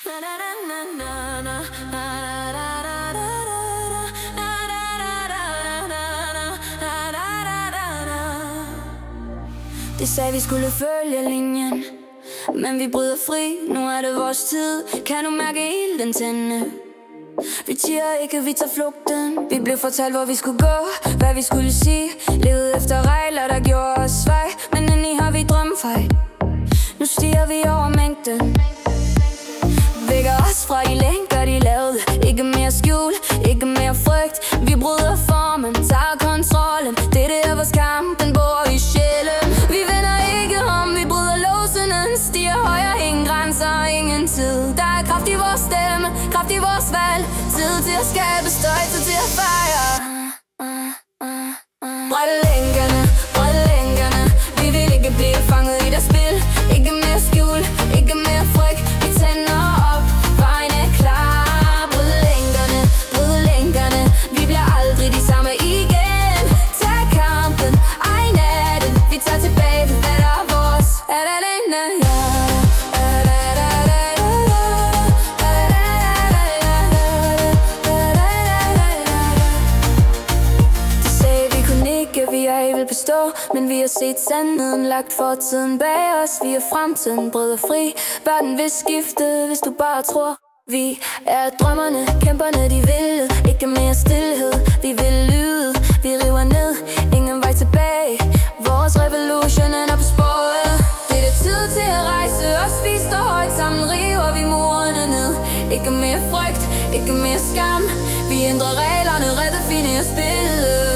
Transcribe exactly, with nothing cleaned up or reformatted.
Det sagde vi skulle følge linjen, men vi bryder fri. Nu er det vores tid. Kan du mærke ilden tænde? Vi tiger ikke, vi tager flugten. Vi blev fortalt, hvor vi skulle gå, hvad vi skulle sige. Levede efter regler, der gjorde os svej, men indeni har vi drømmefejl. Nu stiger vi over mængden. Vækker os fra de lænker, de lavede. Ikke mere skjul, ikke mere frygt. Vi bryder formen, tager kontrollen. Det er det, vores kamp, den bor i sjælen. Vi vender ikke om, vi bryder låsene. Stiger højere, ingen grænser, ingen tid. Der er kraft i vores stemme, kraft i vores valg. Tid til at skabe støj, tid til at fejre. Bræt lænkerne, bræt lænkerne. Vi vil ikke blive fanget i deres spil. Ikke mere skjul, ikke mere frygt. Vi tænder op, vejen er klar. Bryd lænkerne, bryd lænkerne. Vi bliver aldrig de samme igen. Tag kampen, ej natten. Vi tager tilbage, hvad der er vores. Er det alene, ja. Bestå, men vi har set sandheden, lagt fortiden bag os. Vi er fremtiden, bryder fri. Verden vil skifte, hvis du bare tror. Vi er drømmerne, kæmperne, de vil. Ikke mere stillhed, vi vil lyde. Vi river ned, ingen vej tilbage. Vores revolution er på sporet. Det er tid til at rejse os. Vi står højt sammen, river vi murene ned. Ikke mere frygt, ikke mere skam. Vi ændrer reglerne, redefinerer spillet.